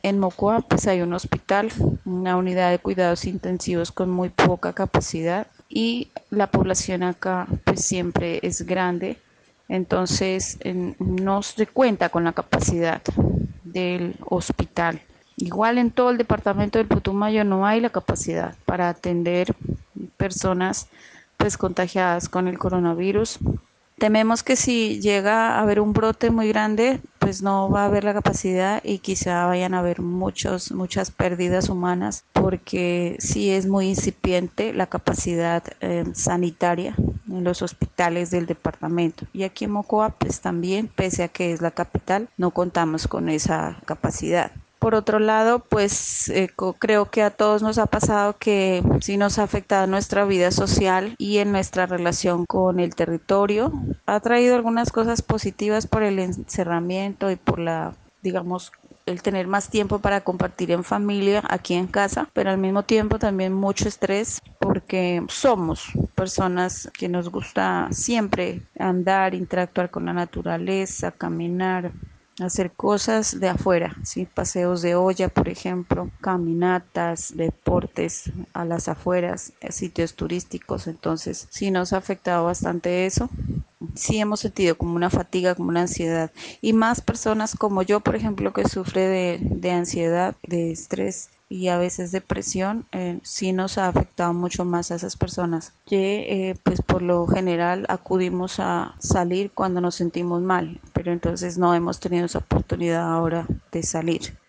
En Mocoa pues hay un hospital, una unidad de cuidados intensivos con muy poca capacidad y la población acá pues siempre es grande, entonces no se cuenta con la capacidad del hospital. Igual en todo el departamento del Putumayo no hay la capacidad para atender personas pues contagiadas con el coronavirus. Tememos que si llega a haber un brote muy grande, pues no va a haber la capacidad y quizá vayan a haber muchas pérdidas humanas porque sí es muy incipiente la capacidad sanitaria en los hospitales del departamento. Y aquí en Mocoa, pues también, pese a que es la capital, no contamos con esa capacidad. Por otro lado, pues creo que a todos nos ha pasado que sí nos ha afectado nuestra vida social y en nuestra relación con el territorio. Ha traído algunas cosas positivas por el encerramiento y por digamos, el tener más tiempo para compartir en familia aquí en casa, pero al mismo tiempo también mucho estrés porque somos personas que nos gusta siempre andar, interactuar con la naturaleza, caminar, hacer cosas de afuera, ¿sí? Paseos de olla, por ejemplo, caminatas, deportes a las afueras, sitios turísticos. Entonces, sí nos ha afectado bastante eso. Sí hemos sentido como una fatiga, como una ansiedad. Y más personas como yo, por ejemplo, que sufre de ansiedad, de estrés y a veces depresión, sí nos ha afectado mucho más a esas personas que pues por lo general acudimos a salir cuando nos sentimos mal, pero entonces no hemos tenido esa oportunidad ahora de salir.